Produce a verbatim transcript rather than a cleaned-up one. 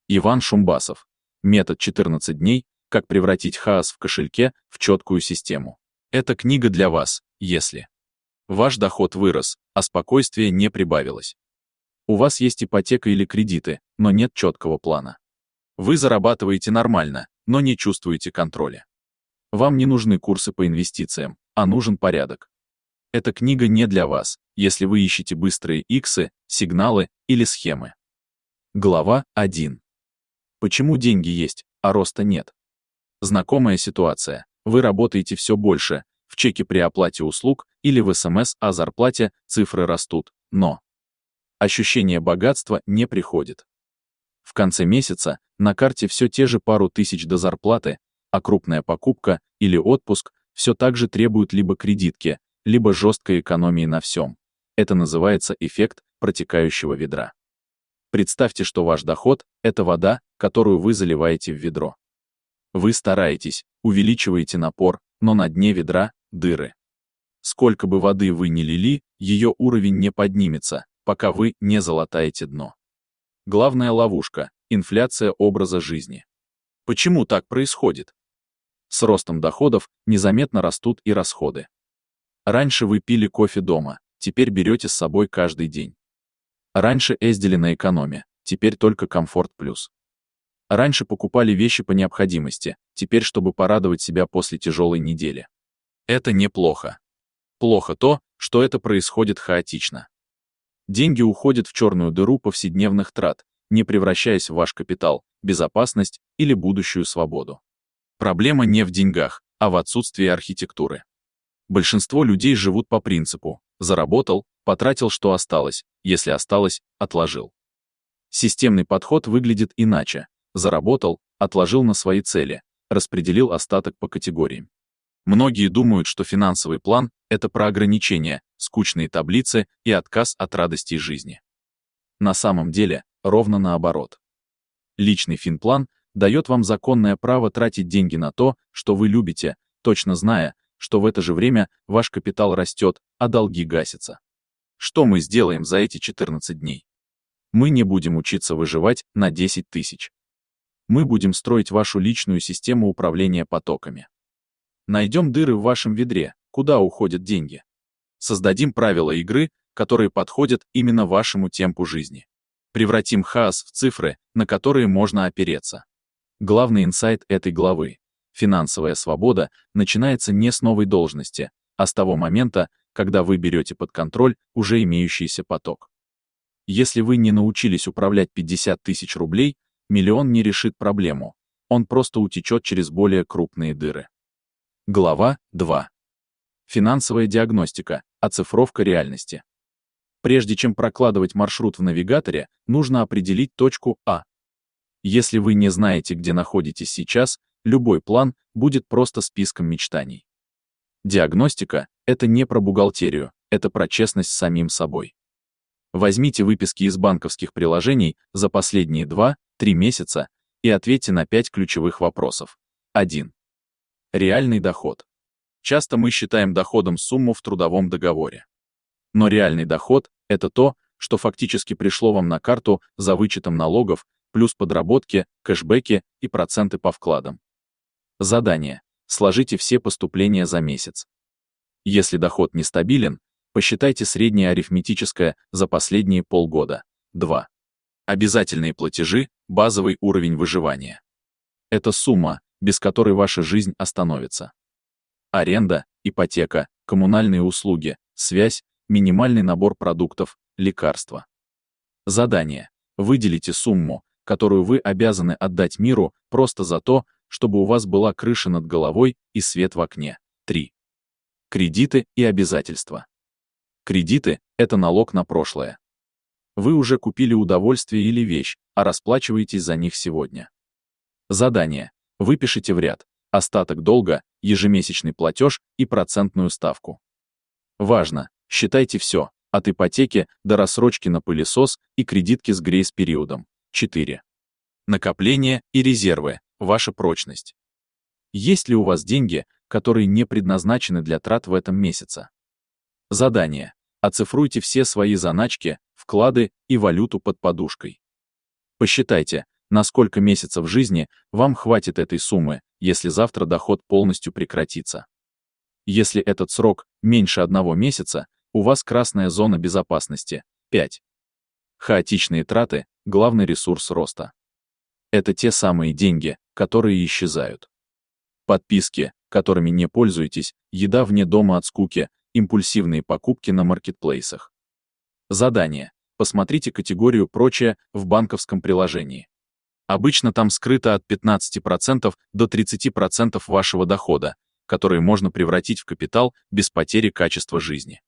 Иван Шумбасов. Метод четырнадцать дней. Как превратить хаос в кошельке в четкую систему. Эта книга для вас, если ваш доход вырос, а спокойствие не прибавилось. У вас есть ипотека или кредиты, но нет четкого плана. Вы зарабатываете нормально, но не чувствуете контроля. Вам не нужны курсы по инвестициям, а нужен порядок. Эта книга не для вас, если вы ищете быстрые иксы, сигналы или схемы. Глава один. Почему деньги есть, а роста нет? Знакомая ситуация. Вы работаете все больше, в чеке при оплате услуг или в СМС о зарплате цифры растут, но ощущение богатства не приходит. В конце месяца на карте все те же пару тысяч до зарплаты, а крупная покупка или отпуск все так же требуют либо кредитки, либо жесткой экономии на всем. Это называется эффект протекающего ведра. Представьте, что ваш доход – это вода, которую вы заливаете в ведро. Вы стараетесь, увеличиваете напор, но на дне ведра – дыры. Сколько бы воды вы ни лили, ее уровень не поднимется, пока вы не залатаете дно. Главная ловушка – инфляция образа жизни. Почему так происходит? С ростом доходов незаметно растут и расходы. Раньше вы пили кофе дома, теперь берете с собой каждый день. Раньше ездили на экономе, теперь только комфорт плюс. Раньше покупали вещи по необходимости, теперь чтобы порадовать себя после тяжелой недели. Это неплохо. Плохо то, что это происходит хаотично. Деньги уходят в черную дыру повседневных трат, не превращаясь в ваш капитал, безопасность или будущую свободу. Проблема не в деньгах, а в отсутствии архитектуры. Большинство людей живут по принципу: заработал, потратил, что осталось, если осталось, отложил. Системный подход выглядит иначе. Заработал, отложил на свои цели, распределил остаток по категориям. Многие думают, что финансовый план – это про ограничения, скучные таблицы и отказ от радостей жизни. На самом деле, ровно наоборот. Личный финплан дает вам законное право тратить деньги на то, что вы любите, точно зная, что в это же время ваш капитал растет, а долги гасятся. Что мы сделаем за эти четырнадцать дней? Мы не будем учиться выживать на десять тысяч. Мы будем строить вашу личную систему управления потоками. Найдем дыры в вашем ведре, куда уходят деньги. Создадим правила игры, которые подходят именно вашему темпу жизни. Превратим хаос в цифры, на которые можно опереться. Главный инсайт этой главы. Финансовая свобода начинается не с новой должности, а с того момента, когда вы берете под контроль уже имеющийся поток. Если вы не научились управлять пятьдесят тысяч рублей, миллион не решит проблему, он просто утечет через более крупные дыры. Глава два. Финансовая диагностика, оцифровка реальности. Прежде чем прокладывать маршрут в навигаторе, нужно определить точку А. Если вы не знаете, где находитесь сейчас, любой план будет просто списком мечтаний. Диагностика – это не про бухгалтерию, это про честность с самим собой. Возьмите выписки из банковских приложений за последние два-три месяца и ответьте на пять ключевых вопросов. один. Реальный доход. Часто мы считаем доходом сумму в трудовом договоре. Но реальный доход – это то, что фактически пришло вам на карту за вычетом налогов, плюс подработки, кэшбэки и проценты по вкладам. Задание. Сложите все поступления за месяц. Если доход нестабилен, посчитайте среднее арифметическое за последние полгода. два. Обязательные платежи, базовый уровень выживания. Это сумма, без которой ваша жизнь остановится. Аренда, ипотека, коммунальные услуги, связь, минимальный набор продуктов, лекарства. Задание. Выделите сумму, которую вы обязаны отдать миру просто за то, чтобы у вас была крыша над головой и свет в окне. три. Кредиты и обязательства. Кредиты – это налог на прошлое. Вы уже купили удовольствие или вещь, а расплачиваетесь за них сегодня. Задание. Выпишите в ряд остаток долга, ежемесячный платеж и процентную ставку. Важно, считайте все, от ипотеки до рассрочки на пылесос и кредитки с грейс-периодом. четыре. Накопления и резервы – ваша прочность. Есть ли у вас деньги, которые не предназначены для трат в этом месяце? Задание. Оцифруйте все свои заначки, вклады и валюту под подушкой. Посчитайте, на сколько месяцев жизни вам хватит этой суммы, если завтра доход полностью прекратится. Если этот срок меньше одного месяца, у вас красная зона безопасности. пять. Хаотичные траты – главный ресурс роста. Это те самые деньги, которые исчезают. Подписки, которыми не пользуетесь, еда вне дома от скуки, импульсивные покупки на маркетплейсах. Задание. Посмотрите категорию «Прочее» в банковском приложении. Обычно там скрыто от пятнадцати процентов до тридцати процентов вашего дохода, которые можно превратить в капитал без потери качества жизни.